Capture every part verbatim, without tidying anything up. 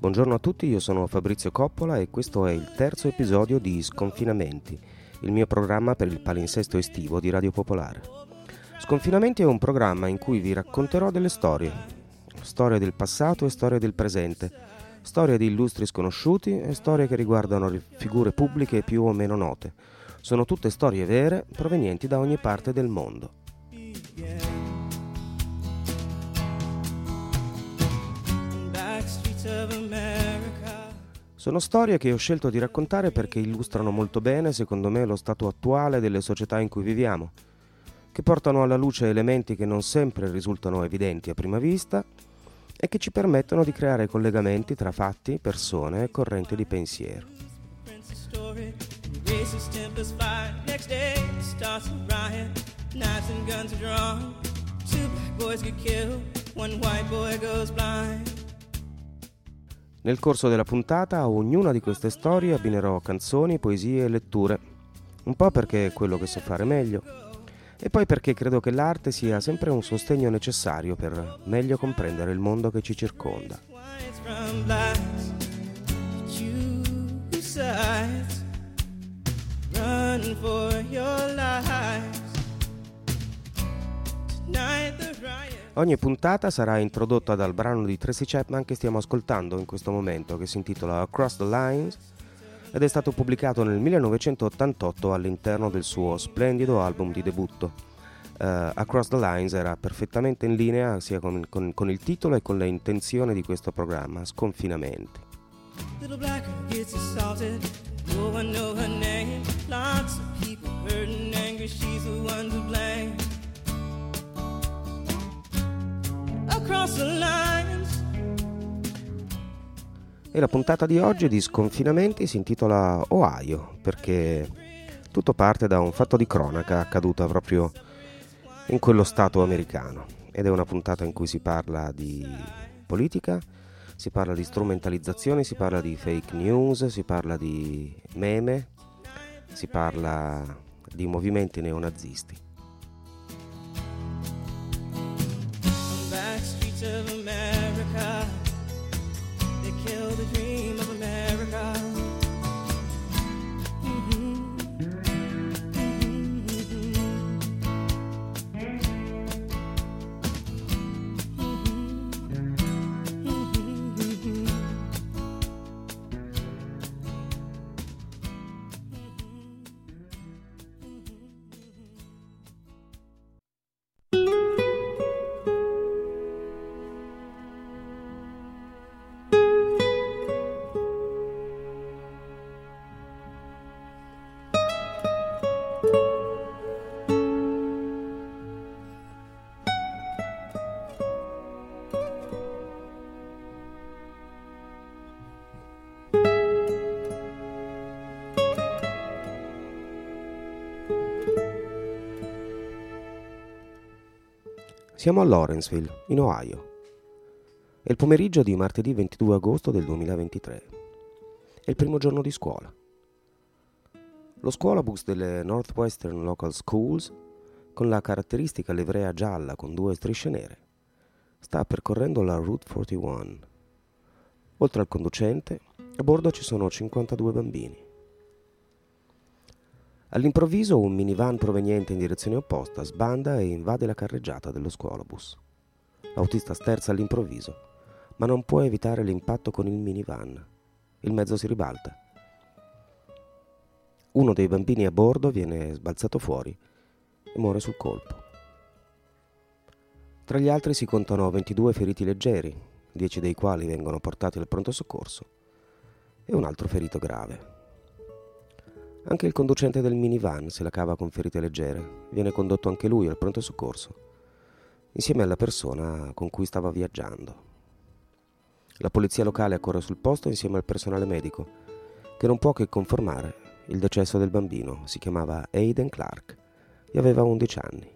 Buongiorno a tutti, io sono Fabrizio Coppola e questo è il terzo episodio di Sconfinamenti, il mio programma per il palinsesto estivo di Radio Popolare. Sconfinamenti è un programma in cui vi racconterò delle storie, storie del passato e storie del presente, storie di illustri sconosciuti e storie che riguardano figure pubbliche più o meno note. Sono tutte storie vere provenienti da ogni parte del mondo. Sono storie che ho scelto di raccontare perché illustrano molto bene, secondo me, lo stato attuale delle società in cui viviamo, che portano alla luce elementi che non sempre risultano evidenti a prima vista e che ci permettono di creare collegamenti tra fatti, persone e correnti di pensiero. Nel corso della puntata a ognuna di queste storie abbinerò canzoni, poesie e letture, un po' perché è quello che so fare meglio, e poi perché credo che l'arte sia sempre un sostegno necessario per meglio comprendere il mondo che ci circonda. Ogni puntata sarà introdotta dal brano di Tracy Chapman che stiamo ascoltando in questo momento, che si intitola Across the Lines ed è stato pubblicato nel millenovecentottantotto all'interno del suo splendido album di debutto. Uh, Across the Lines era perfettamente in linea sia con, con, con il titolo e con le intenzioni di questo programma, Sconfinamenti. Little black girl gets assaulted, no one know her name, lots of people hurt and angry, she's the one to blame. Across the lines. E la puntata di oggi di Sconfinamenti si intitola Ohio, perché tutto parte da un fatto di cronaca accaduto proprio in quello stato americano, ed è una puntata in cui si parla di politica, si parla di strumentalizzazione, si parla di fake news, si parla di meme, si parla di movimenti neonazisti. Of America, they killed the dream of America. Mm-hmm. Mm-hmm. Mm-hmm. Siamo a Lawrenceville, in Ohio. È il pomeriggio di martedì ventidue agosto del duemilaventitré. È il primo giorno di scuola. Lo scuolabus delle Northwestern Local Schools, con la caratteristica livrea gialla con due strisce nere, sta percorrendo la Route quarantuno. Oltre al conducente, a bordo ci sono cinquantadue bambini. All'improvviso un minivan proveniente in direzione opposta sbanda e invade la carreggiata dello scuolabus. L'autista sterza all'improvviso, ma non può evitare l'impatto con il minivan. Il mezzo si ribalta. Uno dei bambini a bordo viene sbalzato fuori e muore sul colpo. Tra gli altri si contano ventidue feriti leggeri, dieci dei quali vengono portati al pronto soccorso, e un altro ferito grave. Anche il conducente del minivan se la cava con ferite leggere. Viene condotto anche lui al pronto soccorso, insieme alla persona con cui stava viaggiando. La polizia locale accorre sul posto insieme al personale medico, che non può che confermare il decesso del bambino. Si chiamava Aiden Clark e aveva undici anni.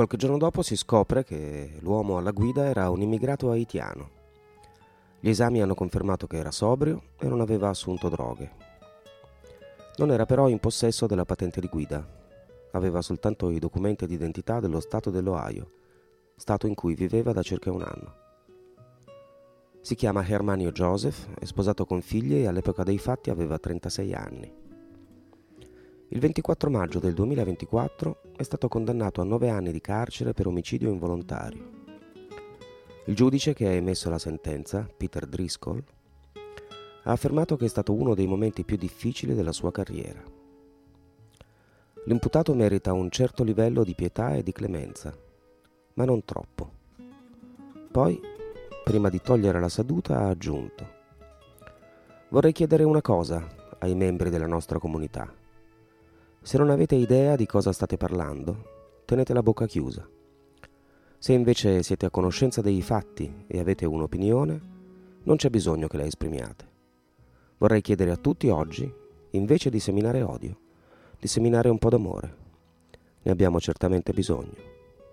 Qualche giorno dopo si scopre che l'uomo alla guida era un immigrato haitiano. Gli esami hanno confermato che era sobrio e non aveva assunto droghe. Non era però in possesso della patente di guida. Aveva soltanto i documenti di identità dello stato dell'Ohio, stato in cui viveva da circa un anno. Si chiama Hermanio Joseph, è sposato con figli e all'epoca dei fatti aveva trentasei anni. Il ventiquattro maggio del duemilaventiquattro è stato condannato a nove anni di carcere per omicidio involontario. Il giudice che ha emesso la sentenza, Peter Driscoll, ha affermato che è stato uno dei momenti più difficili della sua carriera. L'imputato merita un certo livello di pietà e di clemenza, ma non troppo. Poi, prima di togliere la seduta, ha aggiunto: «Vorrei chiedere una cosa ai membri della nostra comunità. Se non avete idea di cosa state parlando, tenete la bocca chiusa. Se invece siete a conoscenza dei fatti e avete un'opinione, non c'è bisogno che la esprimiate. Vorrei chiedere a tutti oggi, invece di seminare odio, di seminare un po' d'amore. Ne abbiamo certamente bisogno».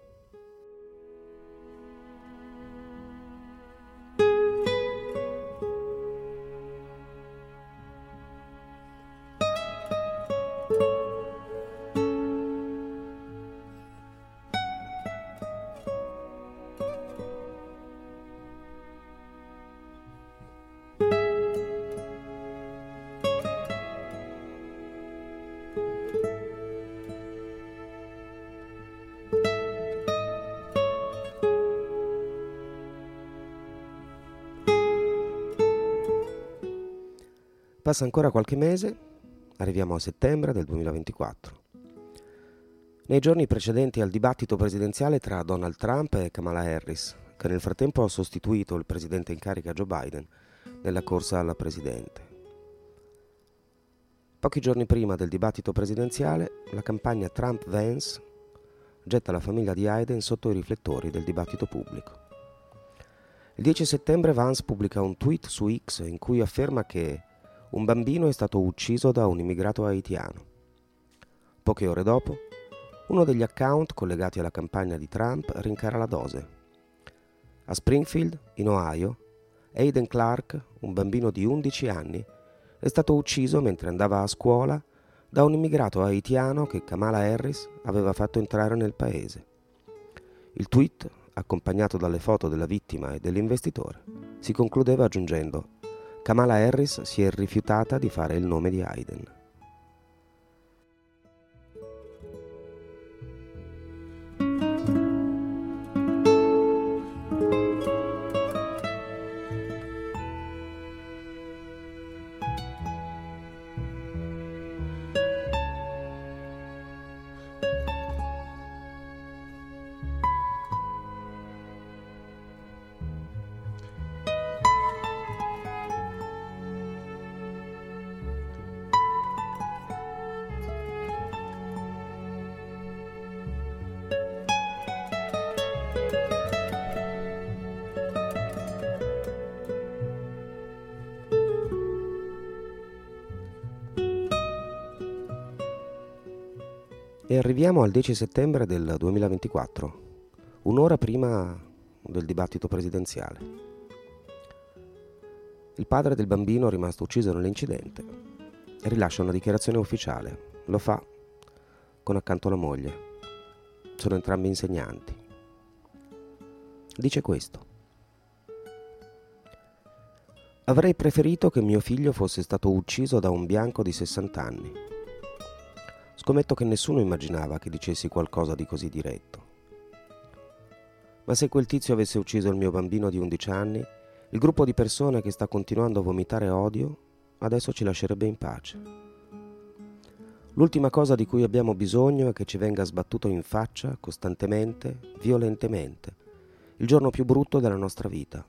Passa ancora qualche mese, arriviamo a settembre del duemilaventiquattro. Nei giorni precedenti al dibattito presidenziale tra Donald Trump e Kamala Harris, che nel frattempo ha sostituito il presidente in carica Joe Biden nella corsa alla presidente. Pochi giorni prima del dibattito presidenziale, la campagna Trump-Vance getta la famiglia di Hayden sotto i riflettori del dibattito pubblico. Il dieci settembre Vance pubblica un tweet su X in cui afferma che un bambino è stato ucciso da un immigrato haitiano. Poche ore dopo, uno degli account collegati alla campagna di Trump rincara la dose. A Springfield, in Ohio, Hayden Clark, un bambino di undici anni, è stato ucciso mentre andava a scuola da un immigrato haitiano che Kamala Harris aveva fatto entrare nel paese. Il tweet, accompagnato dalle foto della vittima e dell'investitore, si concludeva aggiungendo: Kamala Harris si è rifiutata di fare il nome di Hayden. E arriviamo al dieci settembre del duemilaventiquattro, un'ora prima del dibattito presidenziale. Il padre del bambino rimasto ucciso nell'incidente rilascia una dichiarazione ufficiale. Lo fa con accanto la moglie. Sono entrambi insegnanti. Dice questo: «Avrei preferito che mio figlio fosse stato ucciso da un bianco di sessanta anni. Scommetto che nessuno immaginava che dicessi qualcosa di così diretto. Ma se quel tizio avesse ucciso il mio bambino di undici anni, il gruppo di persone che sta continuando a vomitare odio adesso ci lascerebbe in pace. L'ultima cosa di cui abbiamo bisogno è che ci venga sbattuto in faccia costantemente, violentemente, il giorno più brutto della nostra vita.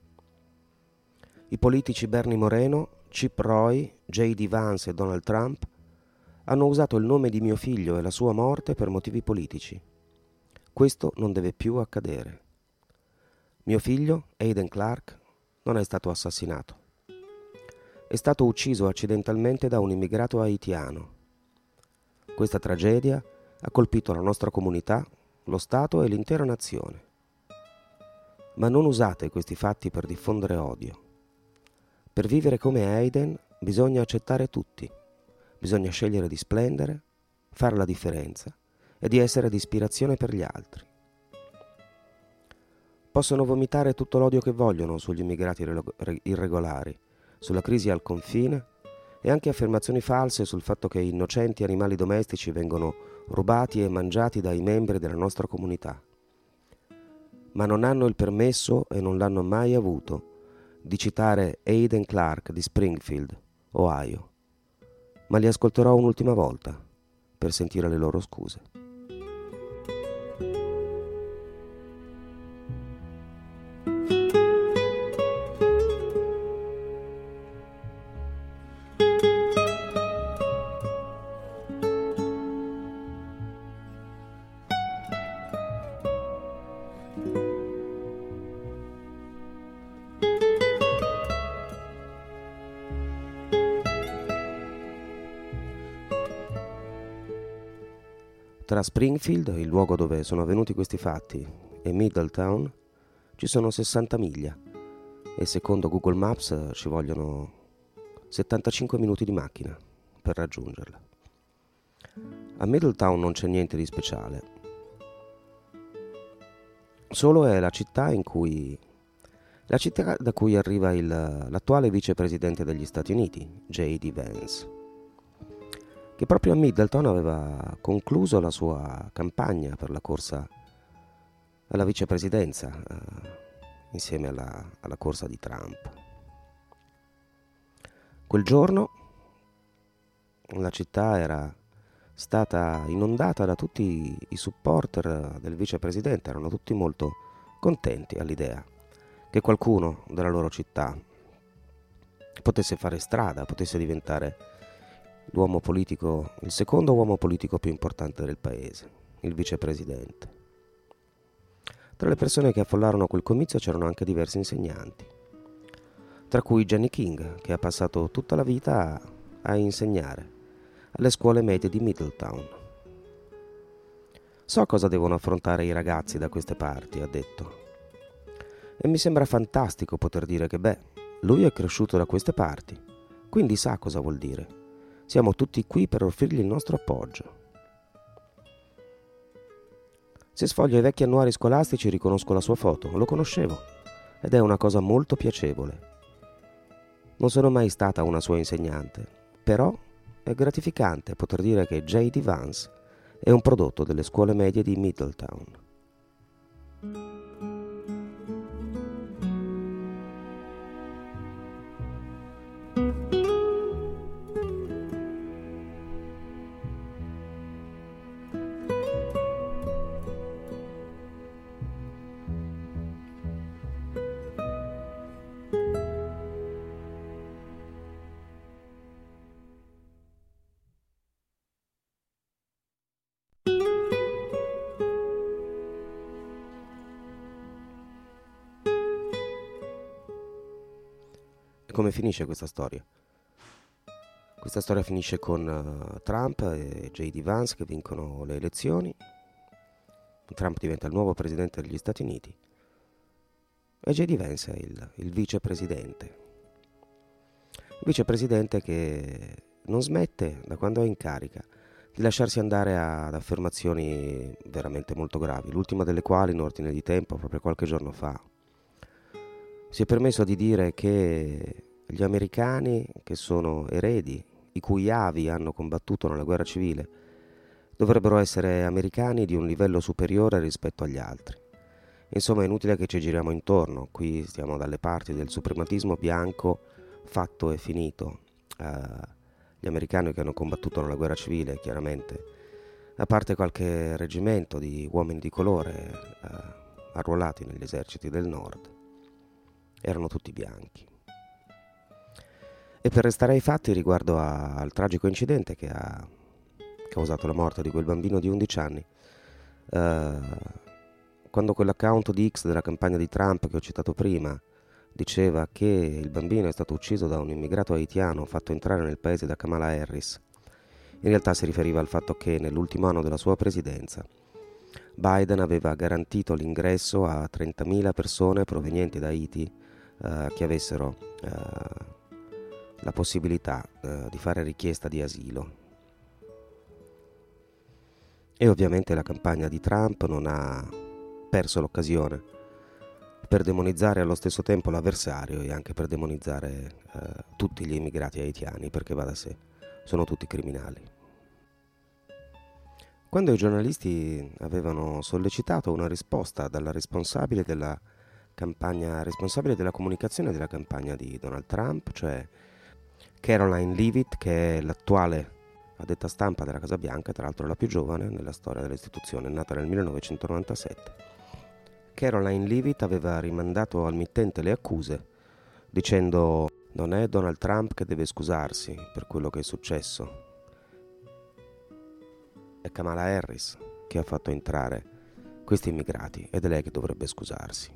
I politici Bernie Moreno, Chip Roy, J D Vance e Donald Trump hanno usato il nome di mio figlio e la sua morte per motivi politici. Questo non deve più accadere. Mio figlio, Hayden Clark, non è stato assassinato. È stato ucciso accidentalmente da un immigrato haitiano. Questa tragedia ha colpito la nostra comunità, lo Stato e l'intera nazione. Ma non usate questi fatti per diffondere odio. Per vivere come Aiden bisogna accettare tutti, bisogna scegliere di splendere, fare la differenza e di essere di ispirazione per gli altri. Possono vomitare tutto l'odio che vogliono sugli immigrati irregolari, sulla crisi al confine e anche affermazioni false sul fatto che innocenti animali domestici vengono rubati e mangiati dai membri della nostra comunità. Ma non hanno il permesso, e non l'hanno mai avuto, di citare Aiden Clark di Springfield, Ohio. Ma li ascolterò un'ultima volta per sentire le loro scuse. Tra Springfield, il luogo dove sono avvenuti questi fatti, e Middletown ci sono sessanta miglia e secondo Google Maps ci vogliono settantacinque minuti di macchina per raggiungerla. A Middletown non c'è niente di speciale, solo è la città in cui la città da cui arriva il, l'attuale vicepresidente degli Stati Uniti, J D Vance, che proprio a Middletown aveva concluso la sua campagna per la corsa alla vicepresidenza eh, insieme alla, alla corsa di Trump. Quel giorno la città era stata inondata da tutti i supporter del vicepresidente, erano tutti molto contenti all'idea che qualcuno della loro città potesse fare strada, potesse diventare l'uomo politico, il secondo uomo politico più importante del paese, il vicepresidente. Tra le persone che affollarono quel comizio c'erano anche diversi insegnanti, tra cui Jenny King, che ha passato tutta la vita a, a insegnare alle scuole medie di Middletown. So cosa devono affrontare i ragazzi da queste parti, ha detto. E mi sembra fantastico poter dire che, beh, lui è cresciuto da queste parti, quindi sa cosa vuol dire. Siamo tutti qui per offrirgli il nostro appoggio. Se sfoglio i vecchi annuari scolastici riconosco la sua foto, lo conoscevo, ed è una cosa molto piacevole. Non sono mai stata una sua insegnante, però è gratificante poter dire che J D Vance è un prodotto delle scuole medie di Middletown. Come finisce questa storia? Questa storia finisce con uh, Trump e J D Vance che vincono le elezioni. Trump diventa il nuovo presidente degli Stati Uniti e J D Vance è il, il vicepresidente. Il vicepresidente che non smette, da quando è in carica, di lasciarsi andare ad affermazioni veramente molto gravi, l'ultima delle quali, in ordine di tempo, proprio qualche giorno fa, si è permesso di dire che gli americani, che sono eredi, i cui avi hanno combattuto nella guerra civile, dovrebbero essere americani di un livello superiore rispetto agli altri. Insomma, è inutile che ci giriamo intorno, qui stiamo dalle parti del suprematismo bianco fatto e finito. Uh, gli americani che hanno combattuto nella guerra civile, chiaramente, a parte qualche reggimento di uomini di colore uh, arruolati negli eserciti del nord, erano tutti bianchi. E per restare ai fatti, riguardo a, al tragico incidente che ha causato la morte di quel bambino di undici anni, eh, quando quell'account di X della campagna di Trump che ho citato prima diceva che il bambino è stato ucciso da un immigrato haitiano fatto entrare nel paese da Kamala Harris, in realtà si riferiva al fatto che nell'ultimo anno della sua presidenza Biden aveva garantito l'ingresso a trentamila persone provenienti da Haiti eh, che avessero eh, la possibilità eh, di fare richiesta di asilo. E ovviamente la campagna di Trump non ha perso l'occasione per demonizzare allo stesso tempo l'avversario e anche per demonizzare eh, tutti gli immigrati haitiani, perché va da sé, sono tutti criminali. Quando i giornalisti avevano sollecitato una risposta dalla responsabile della campagna, responsabile della comunicazione della campagna di Donald Trump, cioè Caroline Leavitt, che è l'attuale addetta stampa della Casa Bianca, tra l'altro la più giovane nella storia dell'istituzione, nata nel millenovecentonovantasette. Caroline Leavitt aveva rimandato al mittente le accuse dicendo: non è Donald Trump che deve scusarsi per quello che è successo, è Kamala Harris che ha fatto entrare questi immigrati ed è lei che dovrebbe scusarsi.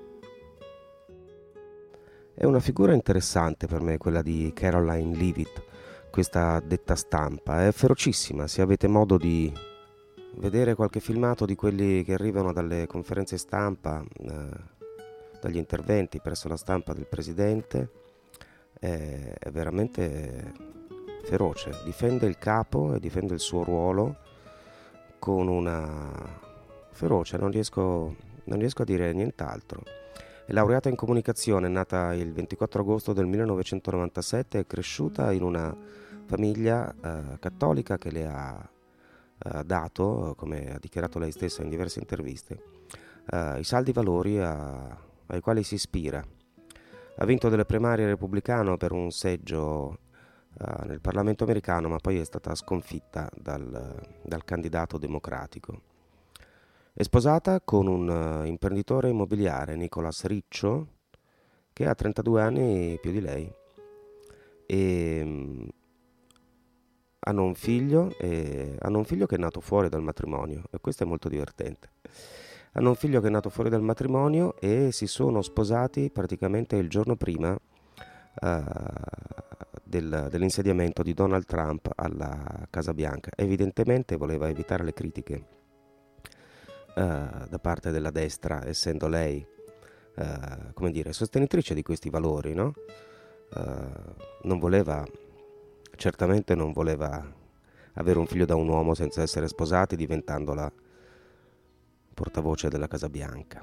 È una figura interessante per me quella di Caroline Leavitt, questa detta stampa, è ferocissima. Se avete modo di vedere qualche filmato di quelli che arrivano dalle conferenze stampa, eh, dagli interventi presso la stampa del presidente, è, è veramente feroce, difende il capo e difende il suo ruolo con una ferocia, non riesco, non riesco a dire nient'altro. È laureata in comunicazione, è nata il ventiquattro agosto del millenovecentonovantasette, è cresciuta in una famiglia eh, cattolica che le ha eh, dato, come ha dichiarato lei stessa in diverse interviste, eh, i saldi valori a, ai quali si ispira. Ha vinto delle primarie repubblicano per un seggio Uh, nel Parlamento americano, ma poi è stata sconfitta dal, dal candidato democratico. È sposata con un uh, imprenditore immobiliare, Nicolas Riccio, che ha trentadue anni più di lei, e um, hanno un figlio e hanno un figlio che è nato fuori dal matrimonio, e questo è molto divertente. Hanno un figlio che è nato fuori dal matrimonio e si sono sposati praticamente il giorno prima uh, Del, dell'insediamento di Donald Trump alla Casa Bianca. Evidentemente voleva evitare le critiche uh, da parte della destra, essendo lei uh, come dire, sostenitrice di questi valori, no? Uh, non voleva, certamente non voleva avere un figlio da un uomo senza essere sposati, diventando la portavoce della Casa Bianca.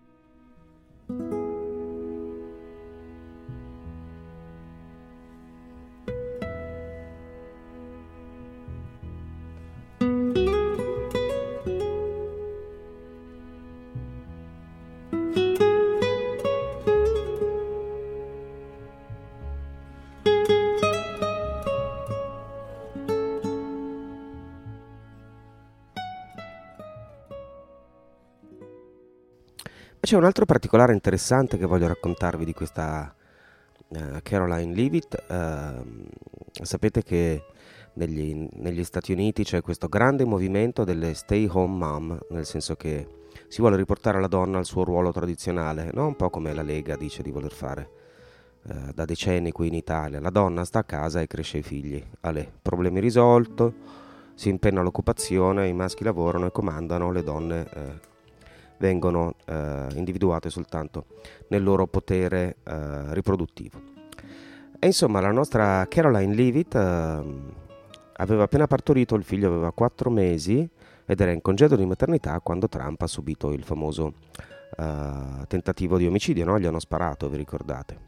C'è un altro particolare interessante che voglio raccontarvi di questa uh, Caroline Leavitt. Uh, sapete che negli, negli Stati Uniti c'è questo grande movimento delle stay home mom, nel senso che si vuole riportare la donna al suo ruolo tradizionale, no? Un po' come la Lega dice di voler fare uh, da decenni qui in Italia. La donna sta a casa e cresce i figli. Ale, problemi risolto, si impenna l'occupazione, i maschi lavorano e comandano, le donne uh, vengono eh, individuate soltanto nel loro potere eh, riproduttivo. E insomma, la nostra Caroline Leavitt eh, aveva appena partorito, il figlio aveva quattro mesi ed era in congedo di maternità quando Trump ha subito il famoso eh, tentativo di omicidio, no? Gli hanno sparato, vi ricordate?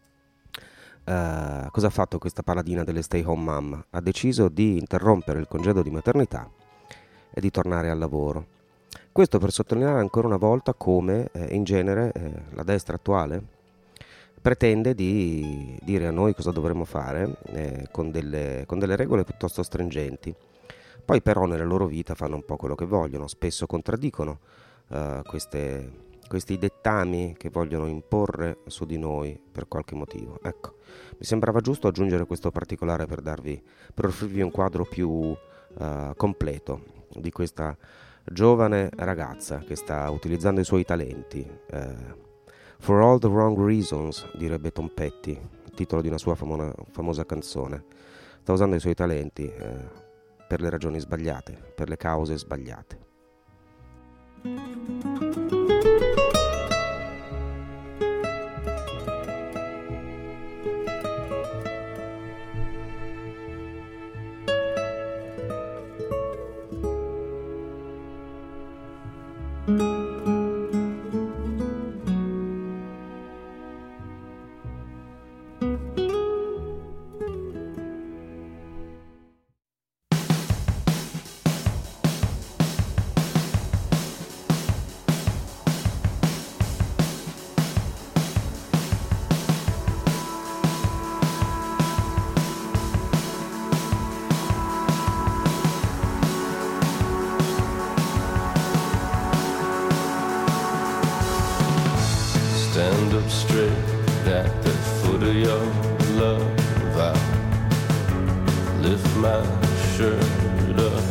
Eh, cosa ha fatto questa paladina delle stay home mom? Ha deciso di interrompere il congedo di maternità e di tornare al lavoro. Questo per sottolineare ancora una volta come eh, in genere eh, la destra attuale pretende di dire a noi cosa dovremmo fare eh, con, delle, con delle regole piuttosto stringenti. Poi però nella loro vita fanno un po' quello che vogliono, spesso contraddicono eh, queste, questi dettami che vogliono imporre su di noi per qualche motivo. Ecco, mi sembrava giusto aggiungere questo particolare per darvi, per offrirvi un quadro più eh, completo di questa giovane ragazza che sta utilizzando i suoi talenti. Eh, For all the wrong reasons, direbbe Tom Petty, il titolo di una sua famo- famosa canzone. Sta usando i suoi talenti eh, per le ragioni sbagliate, per le cause sbagliate. Stand up straight at the foot of your love. I lift my shirt up.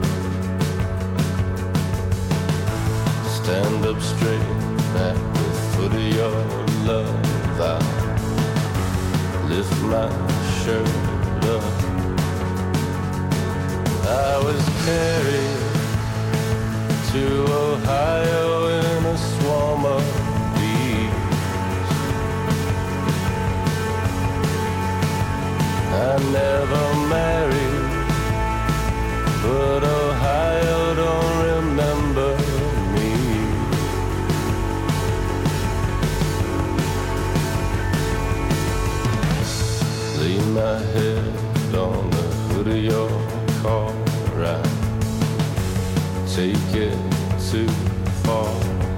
Stand up straight at the foot of your love. I lift my shirt up. I was carried to Ohio in a swarm of I never married, but Ohio don't remember me. Lay my head on the hood of your car, I take it too far.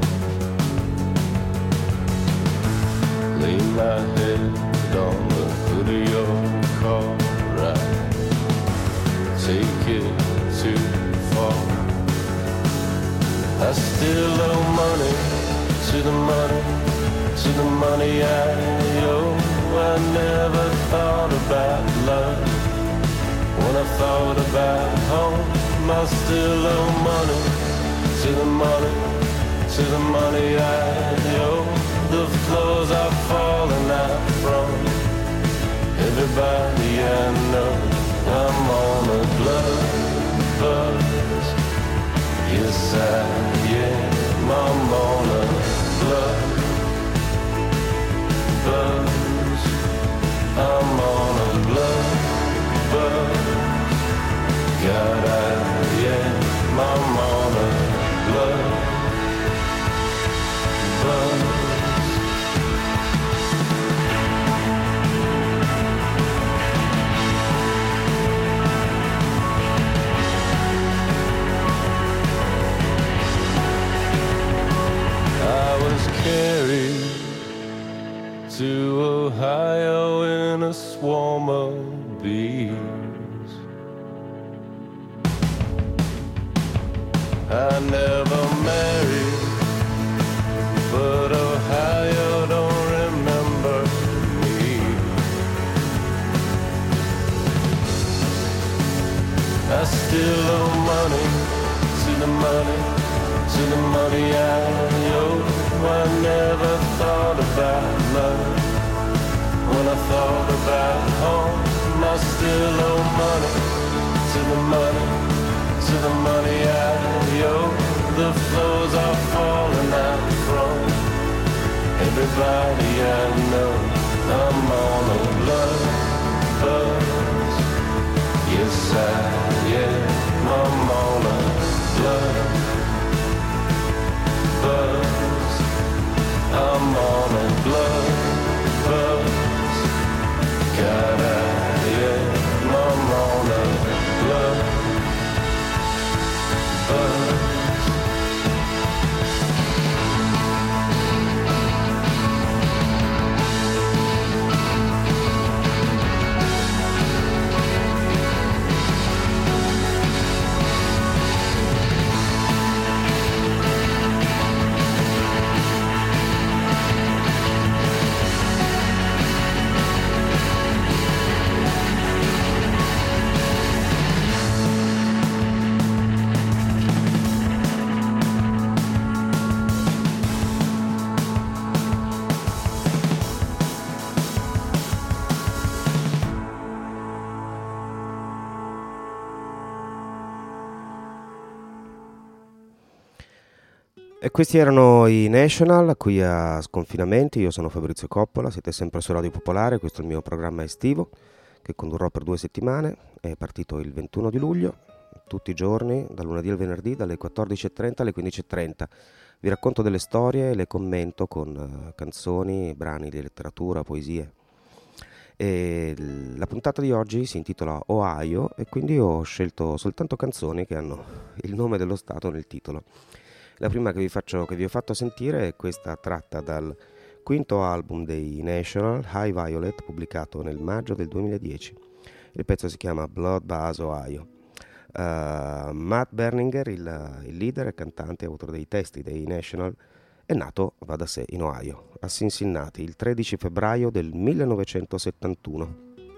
Lay my head on the hood of your car, I take it too far. I still owe money to the money, to the money I owe. I never thought about love when I thought about home. I still owe money to the money, to the money I owe. The floors are falling out from everybody I know. I'm on a blood buzz. Yes, I am. I'm on a blood buzz. I'm on a blood buzz. God, I am. I'm on a blood buzz. Carried to Ohio in a swarm of bees. I never married, but Ohio don't remember me. I still owe money to the money, to the money I owe. I never thought about love when I thought about home. I still owe money to the money, to the money I owe. The floors are falling out from everybody I know. I'm on a blood buzz. Yes, I am. I'm on a blood buzz. I'm on a blood buzz. God, I am. I'm on a blood buzz. E questi erano i National, qui a Sconfinamenti. Io sono Fabrizio Coppola, siete sempre su Radio Popolare, questo è il mio programma estivo che condurrò per due settimane. È partito il ventuno di luglio, tutti i giorni, dal lunedì al venerdì, dalle quattordici e trenta alle quindici e trenta. Vi racconto delle storie e le commento con uh, canzoni, brani di letteratura, poesie. E la puntata di oggi si intitola Ohio e quindi ho scelto soltanto canzoni che hanno il nome dello stato nel titolo. La prima che vi, faccio, che vi ho fatto sentire è questa tratta dal quinto album dei National, High Violet, pubblicato nel maggio del duemiladieci. Il pezzo si chiama Blood Bath Ohio. Uh, Matt Berninger, il, il leader e cantante e autore dei testi dei National, è nato, va da sé, in Ohio, a Cincinnati, il tredici febbraio del millenovecentosettantuno.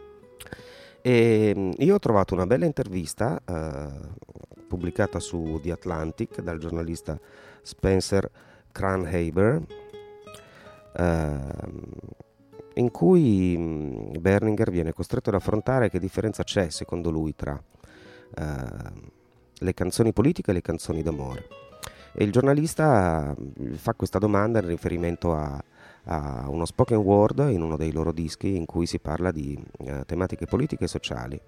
E io ho trovato una bella intervista uh, pubblicata su The Atlantic dal giornalista Spencer Kranhaber, uh, in cui Berninger viene costretto ad affrontare che differenza c'è, secondo lui, tra uh, le canzoni politiche e le canzoni d'amore. E il giornalista fa questa domanda in riferimento a, a uno spoken word in uno dei loro dischi in cui si parla di uh, tematiche politiche e sociali.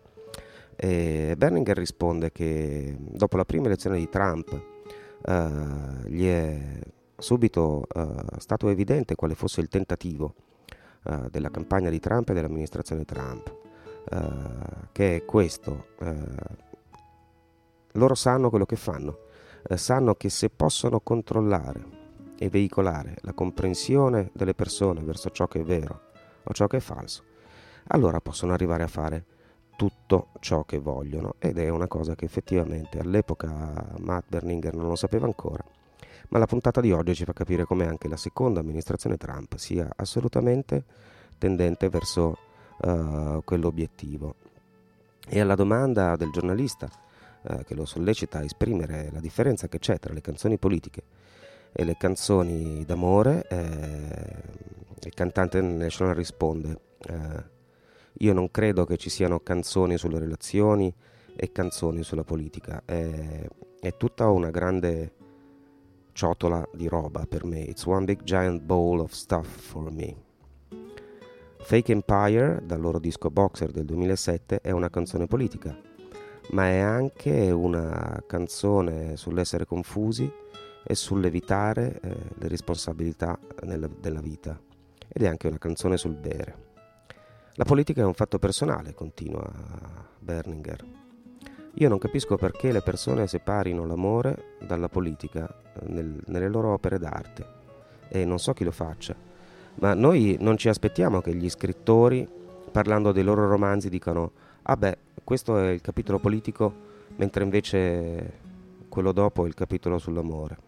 E Berninger risponde che dopo la prima elezione di Trump uh, gli è subito uh, stato evidente quale fosse il tentativo uh, della campagna di Trump e dell'amministrazione Trump, uh, che è questo: uh, loro sanno quello che fanno, uh, sanno che se possono controllare e veicolare la comprensione delle persone verso ciò che è vero o ciò che è falso, allora possono arrivare a fare tutto ciò che vogliono. Ed è una cosa che effettivamente all'epoca Matt Berninger non lo sapeva ancora, ma la puntata di oggi ci fa capire come anche la seconda amministrazione Trump sia assolutamente tendente verso uh, quell'obiettivo. E alla domanda del giornalista uh, che lo sollecita a esprimere la differenza che c'è tra le canzoni politiche e le canzoni d'amore, eh, il cantante National risponde: eh, io non credo che ci siano canzoni sulle relazioni e canzoni sulla politica, è, è tutta una grande ciotola di roba per me. It's one big giant bowl of stuff for me. Fake Empire, dal loro disco Boxer del duemilasette, è una canzone politica, ma è anche una canzone sull'essere confusi e sull'evitare eh, le responsabilità nella, della vita, ed è anche una canzone sul bere. La politica è un fatto personale, continua Berninger. Io non capisco perché le persone separino l'amore dalla politica nel, nelle loro opere d'arte, e non so chi lo faccia, ma noi non ci aspettiamo che gli scrittori, parlando dei loro romanzi, dicano: ah beh, questo è il capitolo politico, mentre invece quello dopo è il capitolo sull'amore.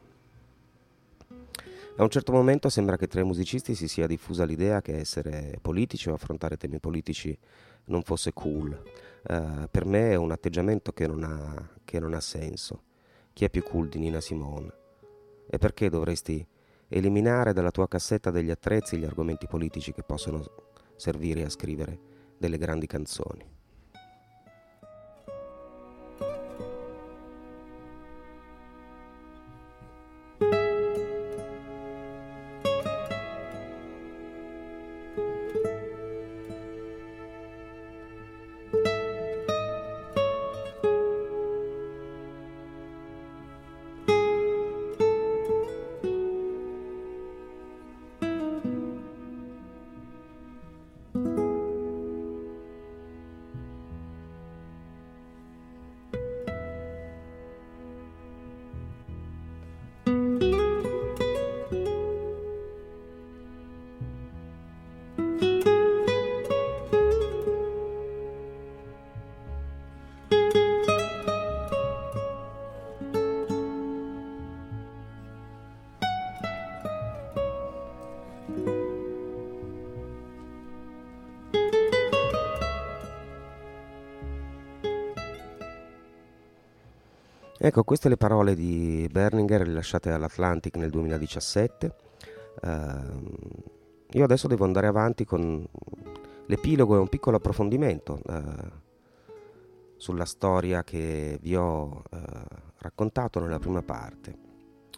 A un certo momento sembra che tra i musicisti si sia diffusa l'idea che essere politici o affrontare temi politici non fosse cool. Uh, per me è un atteggiamento che non ha, che non ha senso. Chi è più cool di Nina Simone? E perché dovresti eliminare dalla tua cassetta degli attrezzi gli argomenti politici che possono servire a scrivere delle grandi canzoni? Ecco, queste le parole di Berninger rilasciate all'Atlantic nel duemiladiciassette. Uh, io adesso devo andare avanti con l'epilogo e un piccolo approfondimento uh, sulla storia che vi ho uh, raccontato nella prima parte.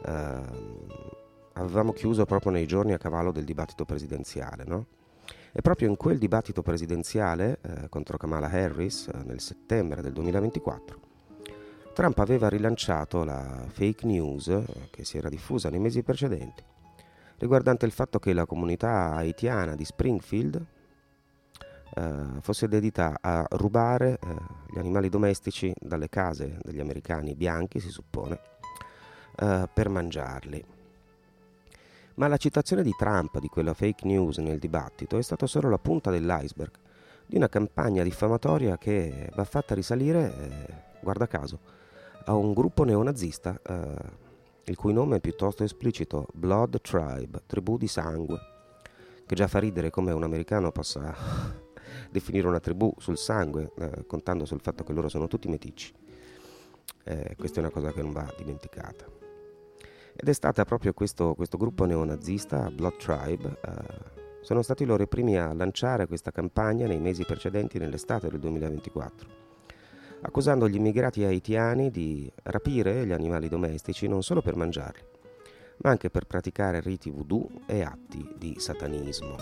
eh, avevamo chiuso proprio nei giorni a cavallo del dibattito presidenziale, no? E proprio in quel dibattito presidenziale eh, contro Kamala Harris eh, nel settembre del duemilaventiquattro, Trump aveva rilanciato la fake news eh, che si era diffusa nei mesi precedenti, riguardante il fatto che la comunità haitiana di Springfield eh, fosse dedita a rubare eh, gli animali domestici dalle case degli americani bianchi, si suppone, eh, per mangiarli. Ma la citazione di Trump di quella fake news nel dibattito è stata solo la punta dell'iceberg di una campagna diffamatoria che va fatta risalire, eh, guarda caso, a un gruppo neonazista eh, il cui nome è piuttosto esplicito, Blood Tribe, tribù di sangue, che già fa ridere come un americano possa definire una tribù sul sangue, eh, contando sul fatto che loro sono tutti meticci. Eh, questa è una cosa che non va dimenticata. Ed è stata proprio questo, questo gruppo neonazista, Blood Tribe, eh, sono stati loro i primi a lanciare questa campagna nei mesi precedenti, nell'estate del duemilaventiquattro, accusando gli immigrati haitiani di rapire gli animali domestici non solo per mangiarli, ma anche per praticare riti voodoo e atti di satanismo.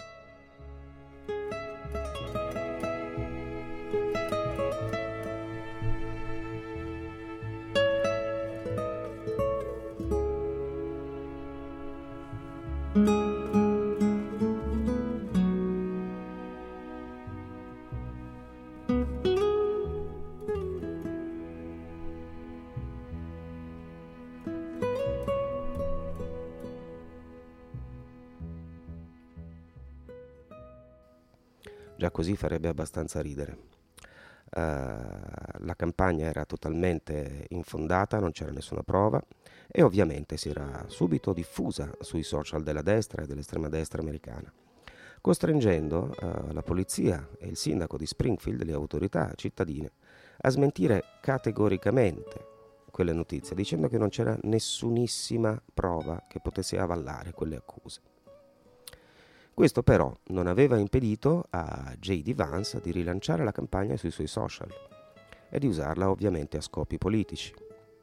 Già così farebbe abbastanza ridere. Uh, la campagna era totalmente infondata, non c'era nessuna prova e ovviamente si era subito diffusa sui social della destra e dell'estrema destra americana, costringendo uh, la polizia e il sindaco di Springfield, le autorità cittadine, a smentire categoricamente quelle notizie, dicendo che non c'era nessunissima prova che potesse avallare quelle accuse. Questo però non aveva impedito a J D Vance di rilanciare la campagna sui suoi social e di usarla ovviamente a scopi politici.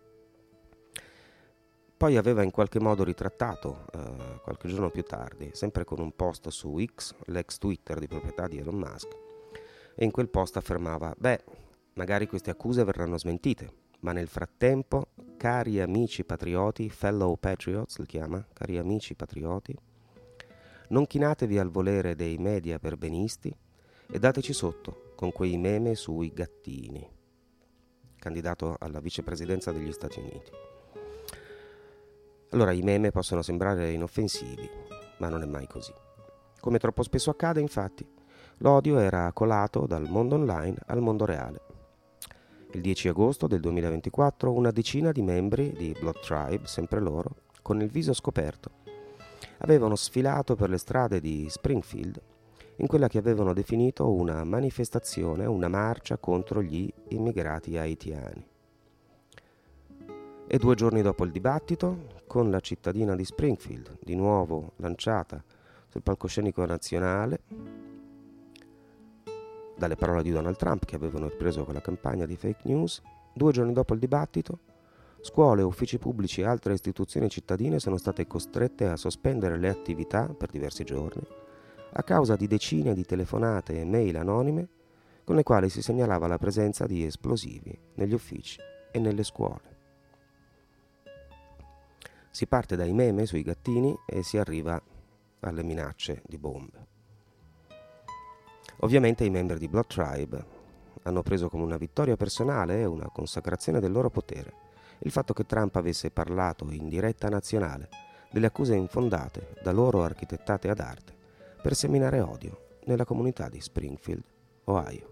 Poi aveva in qualche modo ritrattato, eh, qualche giorno più tardi, sempre con un post su X, l'ex Twitter di proprietà di Elon Musk, e in quel post affermava: beh, magari queste accuse verranno smentite, ma nel frattempo, cari amici patrioti, fellow patriots, li chiama, cari amici patrioti, non chinatevi al volere dei media perbenisti e dateci sotto con quei meme sui gattini. Candidato alla vicepresidenza degli Stati Uniti. Allora, i meme possono sembrare inoffensivi, ma non è mai così. Come troppo spesso accade, infatti, l'odio era colato dal mondo online al mondo reale. Il dieci agosto del duemilaventiquattro una decina di membri di Blood Tribe, sempre loro, con il viso scoperto, avevano sfilato per le strade di Springfield in quella che avevano definito una manifestazione, una marcia contro gli immigrati haitiani. E due giorni dopo il dibattito, con la cittadina di Springfield di nuovo lanciata sul palcoscenico nazionale, dalle parole di Donald Trump che avevano ripreso quella campagna di fake news, due giorni dopo il dibattito, scuole, uffici pubblici e altre istituzioni cittadine sono state costrette a sospendere le attività per diversi giorni a causa di decine di telefonate e mail anonime con le quali si segnalava la presenza di esplosivi negli uffici e nelle scuole. Si parte dai meme sui gattini e si arriva alle minacce di bombe. Ovviamente i membri di Blood Tribe hanno preso come una vittoria personale e una consacrazione del loro potere il fatto che Trump avesse parlato in diretta nazionale delle accuse infondate da loro architettate ad arte per seminare odio nella comunità di Springfield, Ohio.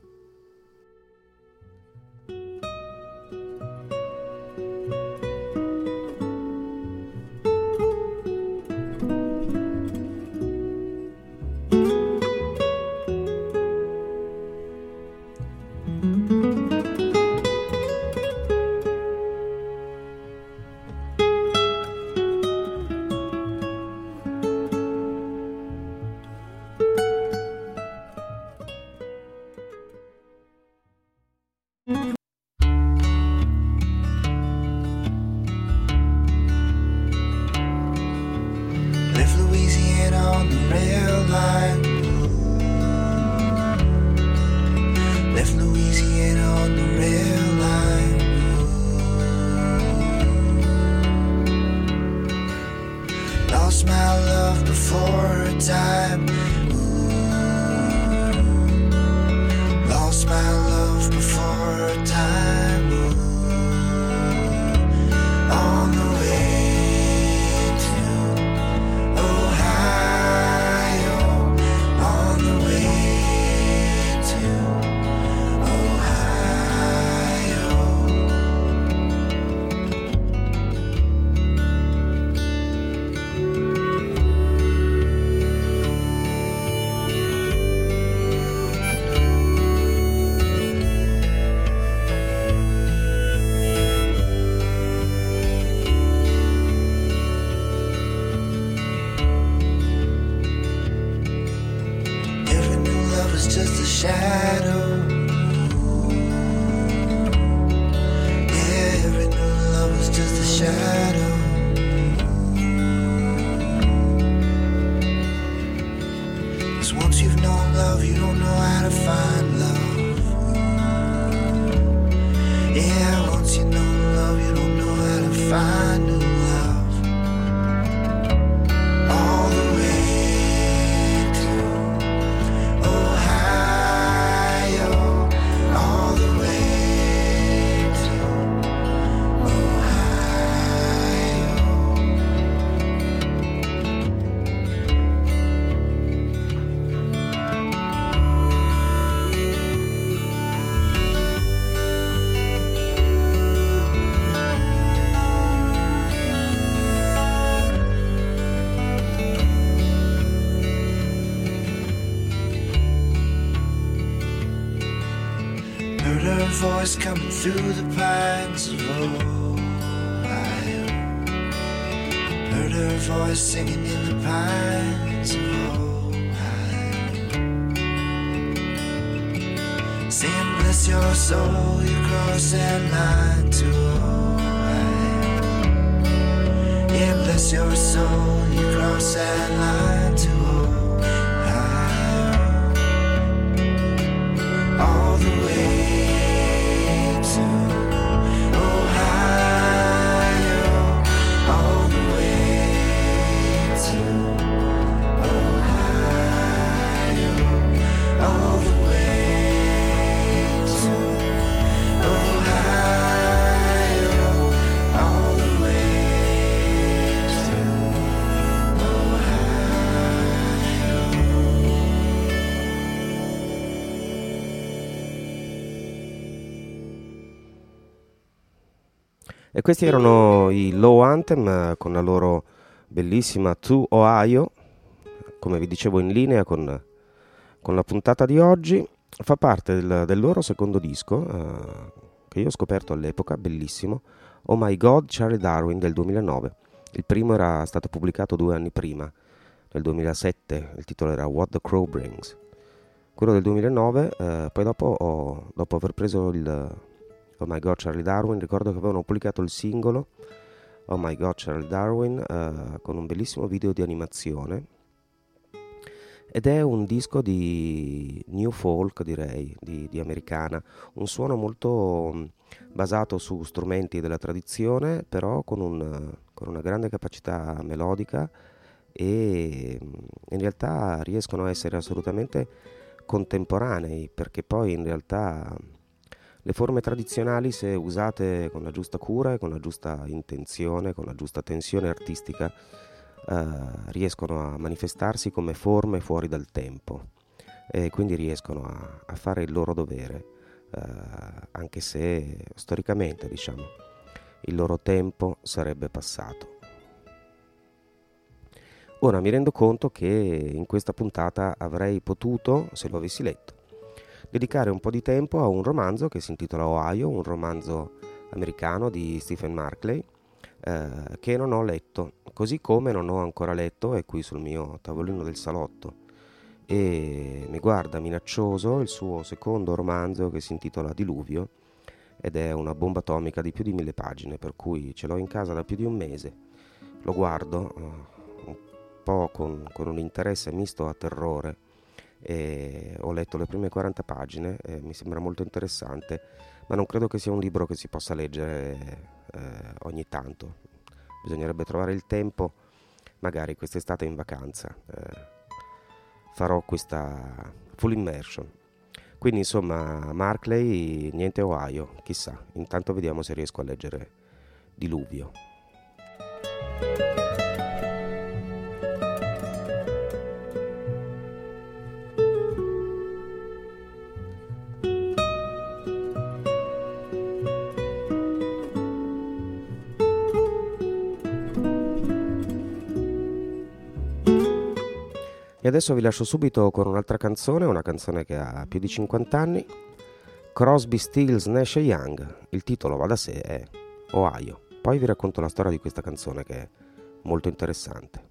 shadow. 'Cause once you've known love, you don't know how to find love. Yeah, once you know love, you don't know how to find new love. All the way to Ohio, all the way to Ohio. Heard her voice coming through the pines of Ohio. Heard her voice singing in the pines of Ohio. Saying, bless your soul, you cross that line to Ohio. Yeah, bless your soul, you cross that line to Ohio. All the way to Ohio, all the way to Ohio, all the way to Ohio, all the way to E questi erano i Low Anthem con la loro bellissima To Ohio, come vi dicevo in linea con, con la puntata di oggi. Fa parte del, del loro secondo disco, eh, che io ho scoperto all'epoca, bellissimo, Oh My God, Charlie Darwin del duemilanove. Il primo era stato pubblicato due anni prima, nel duemilasette, il titolo era What the Crow Brings. Quello del duemilanove, eh, poi dopo, ho, dopo aver preso il Oh My God, Charlie Darwin, ricordo che avevano pubblicato il singolo Oh My God, Charlie Darwin, eh, con un bellissimo video di animazione, ed è un disco di new folk, direi, di, di americana, un suono molto mh, basato su strumenti della tradizione, però con, un, con una grande capacità melodica, e mh, in realtà riescono a essere assolutamente contemporanei, perché poi in realtà le forme tradizionali, se usate con la giusta cura e con la giusta intenzione, con la giusta tensione artistica, eh, riescono a manifestarsi come forme fuori dal tempo, e quindi riescono a, a fare il loro dovere, eh, anche se storicamente, diciamo, il loro tempo sarebbe passato. Ora mi rendo conto che in questa puntata avrei potuto, se lo avessi letto, dedicare un po' di tempo a un romanzo che si intitola Ohio, un romanzo americano di Stephen Markley, eh, che non ho letto, così come non ho ancora letto, è qui sul mio tavolino del salotto e mi guarda minaccioso, il suo secondo romanzo che si intitola Diluvio, ed è una bomba atomica di più di mille pagine, per cui ce l'ho in casa da più di un mese. Lo guardo eh, un po' con, con un interesse misto a terrore, e ho letto le prime quaranta pagine e mi sembra molto interessante, ma non credo che sia un libro che si possa leggere eh, ogni tanto. Bisognerebbe trovare il tempo, magari quest'estate in vacanza eh, farò questa full immersion. Quindi insomma, Markley, niente Ohio, chissà, intanto vediamo se riesco a leggere Diluvio. E adesso vi lascio subito con un'altra canzone, una canzone che ha più di cinquanta anni, Crosby, Stills, Nash e Young. Il titolo, va da sé, è Ohio. Poi vi racconto la storia di questa canzone che è molto interessante.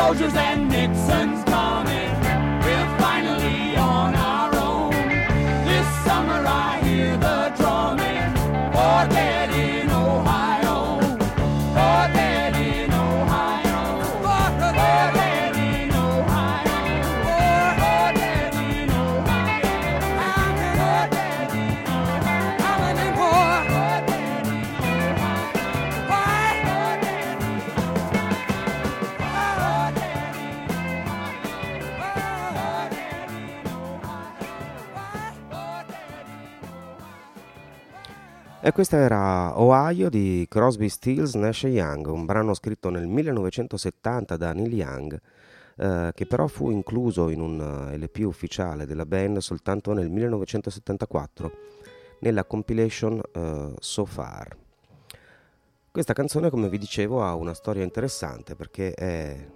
soldiers and Nixon's coming. We're finally on our own. This summer I hear the drumming. For dead in Ohio. For dead in Ohio. For dead in Ohio. For dead in Ohio. For dead in Ohio. How many more? For dead in Ohio. Why? For dead in E questa era Ohio di Crosby, Stills, Nash e Young, un brano scritto nel millenovecentosettanta da Neil Young, eh, che però fu incluso in un L P ufficiale della band soltanto nel millenovecentosettantaquattro, nella compilation eh, So Far. Questa canzone, come vi dicevo, ha una storia interessante perché è,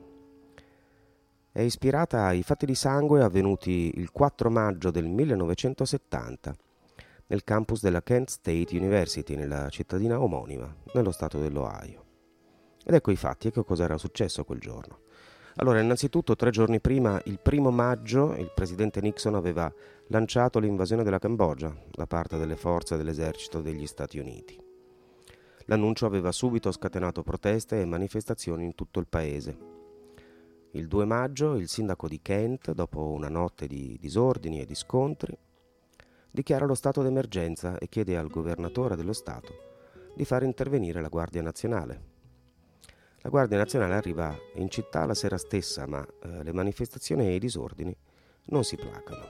è ispirata ai fatti di sangue avvenuti il quattro maggio del millenovecentosettanta nel campus della Kent State University, nella cittadina omonima, nello stato dell'Ohio. Ed ecco i fatti e che cosa era successo quel giorno. Allora, innanzitutto, tre giorni prima, il primo maggio, il presidente Nixon aveva lanciato l'invasione della Cambogia da parte delle forze dell'esercito degli Stati Uniti. L'annuncio aveva subito scatenato proteste e manifestazioni in tutto il paese. Il due maggio, il sindaco di Kent, dopo una notte di disordini e di scontri, dichiara lo stato d'emergenza e chiede al governatore dello Stato di far intervenire la Guardia Nazionale. La Guardia Nazionale arriva in città la sera stessa, ma eh, le manifestazioni e i disordini non si placano.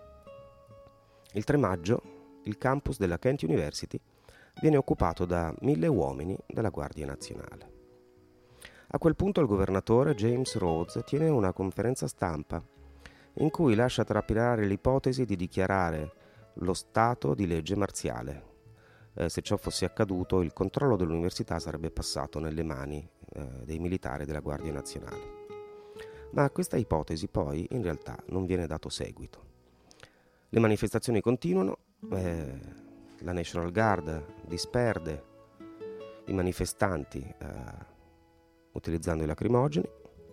Il tre maggio, il campus della Kent University viene occupato da mille uomini della Guardia Nazionale. A quel punto il governatore James Rhodes tiene una conferenza stampa in cui lascia trapelare l'ipotesi di dichiarare lo stato di legge marziale. Eh, se ciò fosse accaduto, il controllo dell'università sarebbe passato nelle mani eh, dei militari della Guardia Nazionale. Ma a questa ipotesi poi in realtà non viene dato seguito. Le manifestazioni continuano, eh, la National Guard disperde i manifestanti eh, utilizzando i lacrimogeni.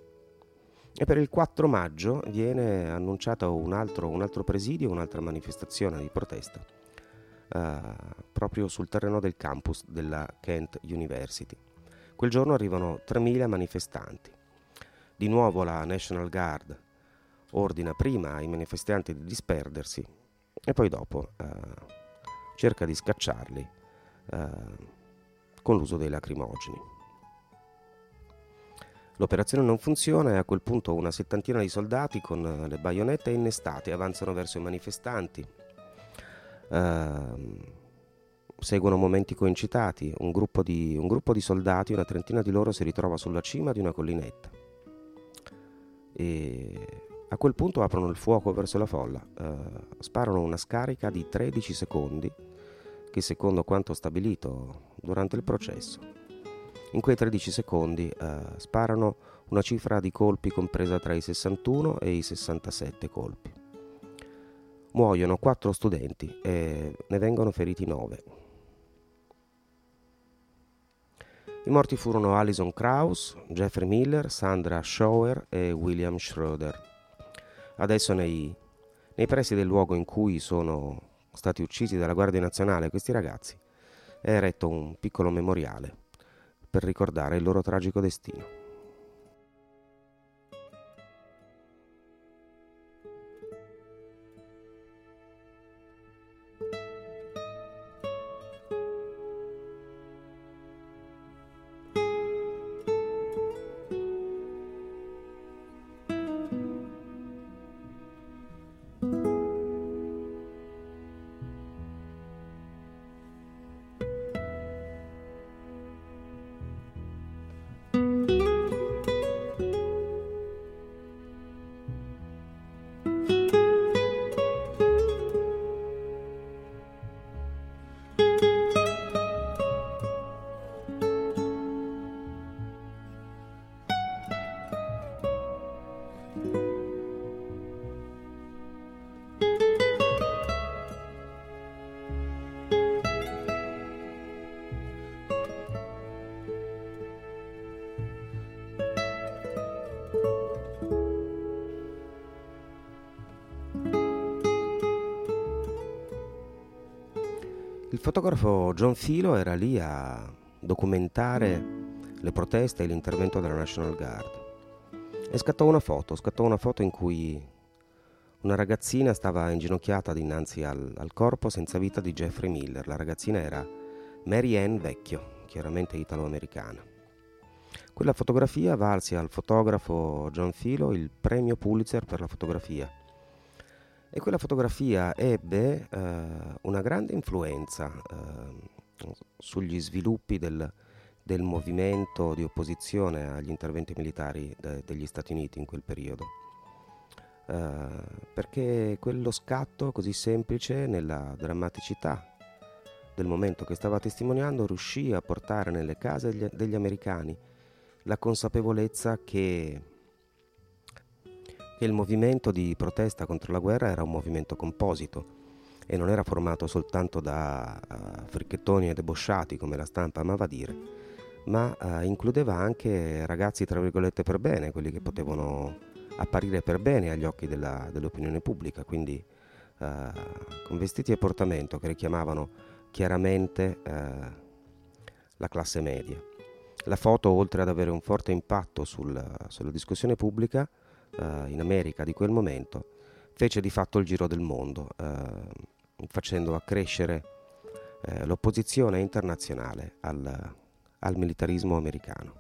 E per il quattro maggio viene annunciato un altro, un altro presidio, un'altra manifestazione di protesta eh, proprio sul terreno del campus della Kent University. Quel giorno arrivano tremila manifestanti. Di nuovo la National Guard ordina prima ai manifestanti di disperdersi e poi dopo eh, cerca di scacciarli eh, con l'uso dei lacrimogeni. L'operazione non funziona e a quel punto una settantina di soldati con le baionette innestate avanzano verso i manifestanti. Uh, seguono momenti coincitati. Un gruppo, di, un gruppo di soldati, una trentina di loro, si ritrova sulla cima di una collinetta. E a quel punto aprono il fuoco verso la folla. Uh, sparano una scarica di tredici secondi, che secondo quanto stabilito durante il processo, in quei tredici secondi eh, sparano una cifra di colpi compresa tra i sessantuno e i sessantasette colpi. Muoiono quattro studenti e ne vengono feriti nove. I morti furono Alison Krauss, Jeffrey Miller, Sandra Shower e William Schroeder. Adesso nei, nei pressi del luogo in cui sono stati uccisi dalla Guardia Nazionale questi ragazzi è eretto un piccolo memoriale per ricordare il loro tragico destino. Il fotografo John Filo era lì a documentare le proteste e l'intervento della National Guard e scattò una foto, scattò una foto in cui una ragazzina stava inginocchiata dinanzi al, al corpo senza vita di Jeffrey Miller. La ragazzina era Mary Ann Vecchio, chiaramente italo-americana. Quella fotografia valse al fotografo John Filo il premio Pulitzer per la fotografia. E quella fotografia ebbe eh, una grande influenza eh, sugli sviluppi del, del movimento di opposizione agli interventi militari de, degli Stati Uniti in quel periodo. Eh, perché quello scatto così semplice nella drammaticità del momento che stava testimoniando riuscì a portare nelle case degli, degli americani la consapevolezza che, che il movimento di protesta contro la guerra era un movimento composito e non era formato soltanto da uh, fricchettoni e debosciati, come la stampa amava dire, ma uh, includeva anche ragazzi tra virgolette per bene, quelli che potevano apparire per bene agli occhi della, dell'opinione pubblica, quindi uh, con vestiti e portamento che richiamavano chiaramente uh, la classe media. La foto, oltre ad avere un forte impatto sul, sulla discussione pubblica uh, in America di quel momento, fece di fatto il giro del mondo, uh, facendo accrescere uh, l'opposizione internazionale al, al militarismo americano.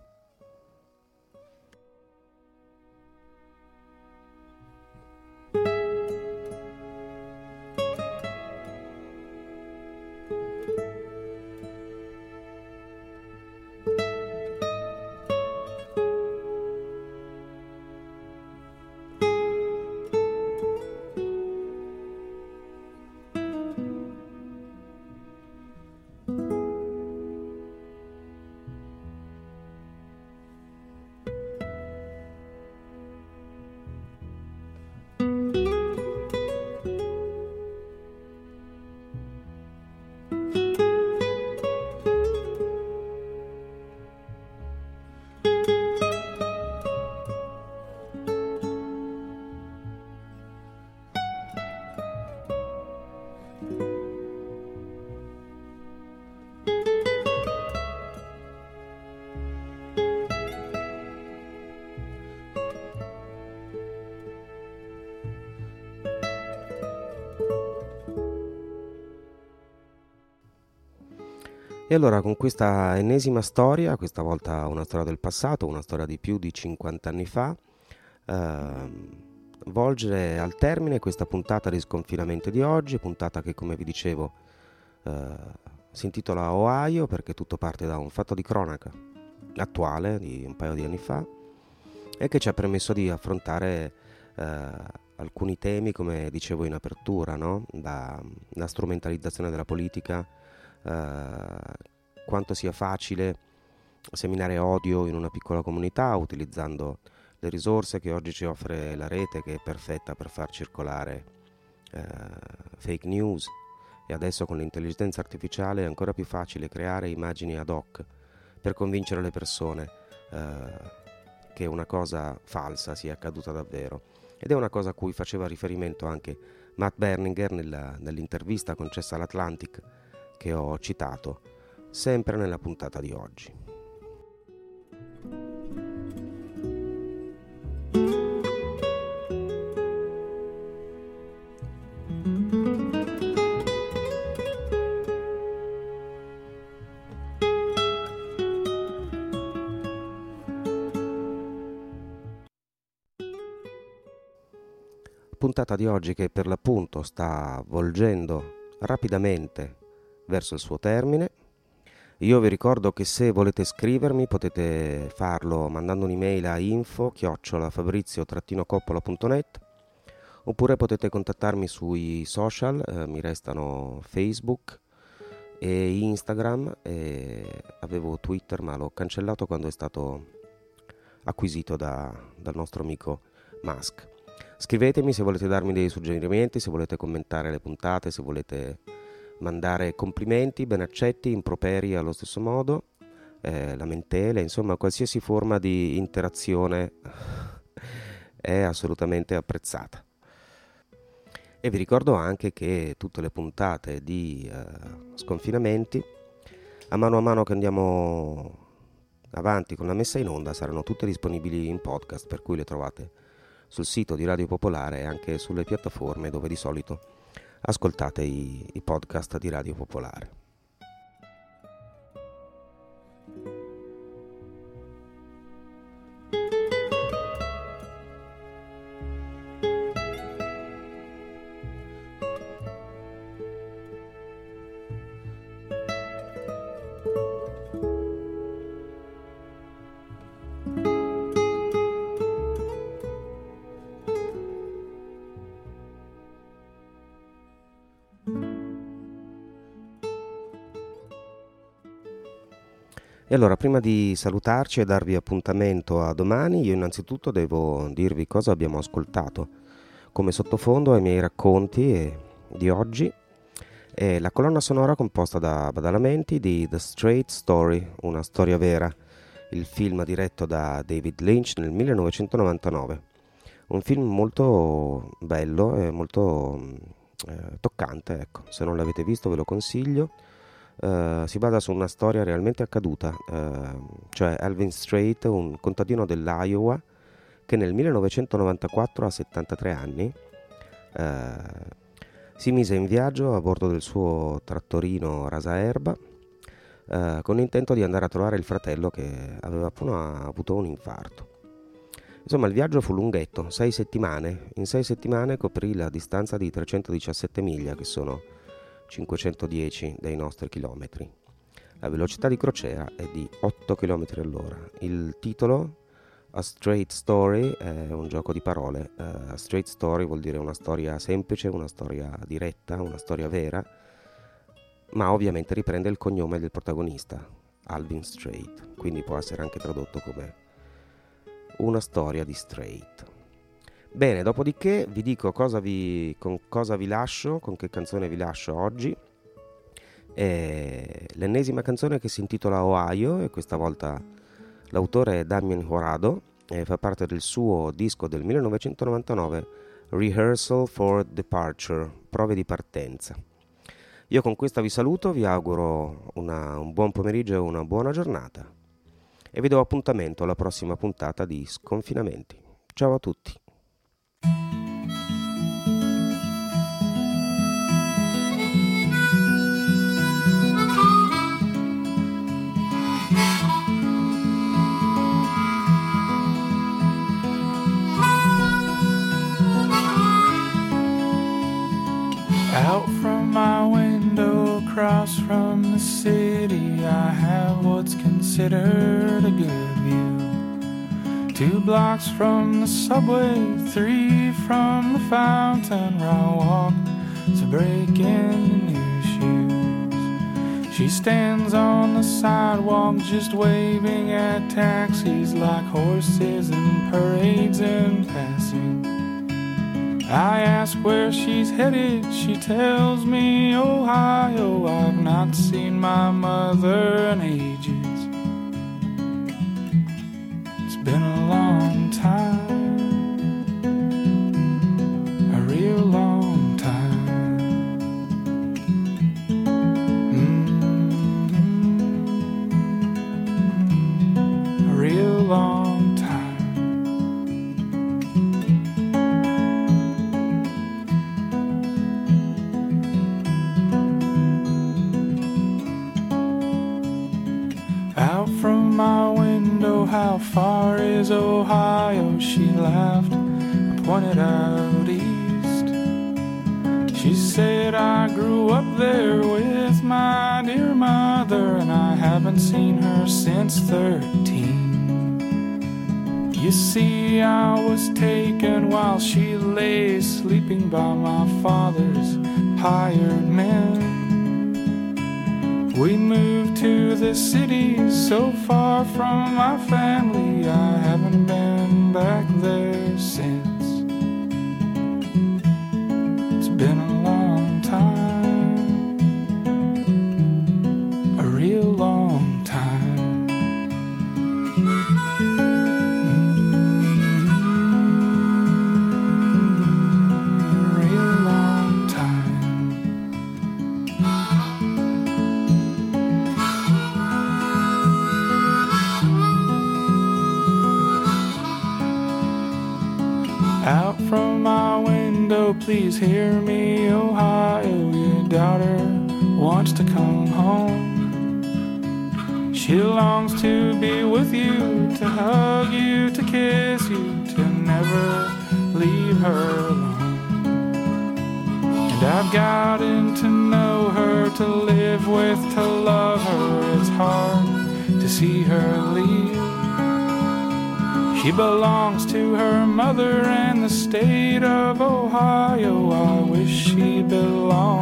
E allora con questa ennesima storia, questa volta una storia del passato, una storia di più di cinquanta anni fa, ehm, volge al termine questa puntata di sconfinamento di oggi, puntata che, come vi dicevo, eh, si intitola Ohio perché tutto parte da un fatto di cronaca attuale di un paio di anni fa e che ci ha permesso di affrontare eh, alcuni temi, come dicevo in apertura, no? Da, la strumentalizzazione della politica, Uh, quanto sia facile seminare odio in una piccola comunità utilizzando le risorse che oggi ci offre la rete, che è perfetta per far circolare uh, fake news, e adesso con l'intelligenza artificiale è ancora più facile creare immagini ad hoc per convincere le persone uh, che una cosa falsa sia accaduta davvero. Ed è una cosa a cui faceva riferimento anche Matt Berninger nella, nell'intervista concessa all'Atlantic che ho citato sempre nella puntata di oggi. Puntata di oggi che per l'appunto sta volgendo rapidamente verso il suo termine. Io vi ricordo che se volete scrivermi potete farlo mandando un'email a info chiocciola fabrizio coppola punto net oppure potete contattarmi sui social, eh, mi restano Facebook e Instagram, e avevo Twitter ma l'ho cancellato quando è stato acquisito da, dal nostro amico Musk. Scrivetemi se volete darmi dei suggerimenti, se volete commentare le puntate, se volete mandare complimenti, benaccetti, improperi allo stesso modo, eh, lamentele, insomma qualsiasi forma di interazione è assolutamente apprezzata. E vi ricordo anche che tutte le puntate di eh, Sconfinamenti, a mano a mano che andiamo avanti con la messa in onda, saranno tutte disponibili in podcast, per cui le trovate sul sito di Radio Popolare e anche sulle piattaforme dove di solito ascoltate i, i podcast di Radio Popolare. E allora, prima di salutarci e darvi appuntamento a domani, io innanzitutto devo dirvi cosa abbiamo ascoltato come sottofondo ai miei racconti e, di oggi. È la colonna sonora composta da Badalamenti di The Straight Story, una storia vera, il film diretto da David Lynch nel millenovecentonovantanove. Un film molto bello e molto eh, toccante, ecco. Se non l'avete visto ve lo consiglio. Uh, si basa su una storia realmente accaduta, uh, cioè Alvin Strait, un contadino dell'Iowa che nel millenovecentonovantaquattro, a settantatré anni, uh, si mise in viaggio a bordo del suo trattorino rasaerba uh, con l'intento di andare a trovare il fratello che aveva appena avuto un infarto. Insomma, il viaggio fu lunghetto, sei settimane. In sei settimane coprì la distanza di trecentodiciassette miglia, che sono cinquecentodieci dei nostri chilometri. La velocità di crociera è di otto chilometri all'ora. Il titolo, A Straight Story, è un gioco di parole. Uh, a straight story vuol dire una storia semplice, una storia diretta, una storia vera, ma ovviamente riprende il cognome del protagonista, Alvin Strait, quindi può essere anche tradotto come una storia di Strait. Bene, dopodiché vi dico cosa vi, con cosa vi lascio, con che canzone vi lascio oggi. È l'ennesima canzone che si intitola Ohio e questa volta l'autore è Damien Jurado e fa parte del suo disco del millenovecentonovantanove Rehearsal for Departure, prove di partenza. Io con questa vi saluto, vi auguro una, un buon pomeriggio e una buona giornata e vi do appuntamento alla prossima puntata di Sconfinamenti. Ciao a tutti. Out from my window, across from the city, I have what's considered a good view. Two blocks from the subway, three from the fountain where I walk to break in new shoes. She stands on the sidewalk just waving at taxis like horses in parades in passing. I ask where she's headed, she tells me Ohio. I've not seen my mother in ages. It's been a long time, a real long time. Mm-hmm. A real long time. How far is Ohio? She laughed and pointed out east. She said I grew up there with my dear mother, and I haven't seen her since thirteen. You see, I was taken while she lay sleeping by my father's hired men. We moved to the city so far from my family, I haven't been back there since. It's been a long time, a real long time. Mm-hmm. A real long time. please hear me, Ohio, your daughter wants to come home. She longs to be with you, to hug you, to kiss you, to never leave her alone. And I've gotten to know her, to live with, to love her. It's hard to see her leave. She belongs to her mother and the state of Ohio. I wish she belonged